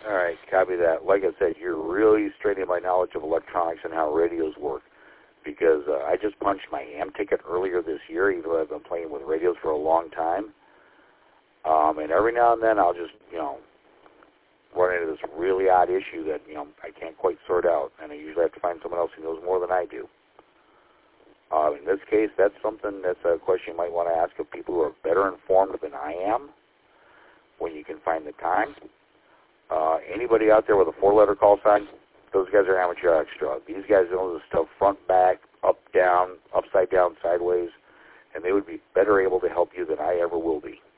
All right, copy that. Like I said, you're really straining my knowledge of electronics and how radios work, because I just punched my AM ticket earlier this year, even though I've been playing with radios for a long time. And every now and then I'll just, run into this really odd issue that, I can't quite sort out, and I usually have to find someone else who knows more than I do. In this case, that's a question you might want to ask of people who are better informed than I am when you can find the time. Anybody out there with a 4-letter call sign, those guys are amateur extra. These guys know this stuff front, back, up, down, upside down, sideways, and they would be better able to help you than I ever will be.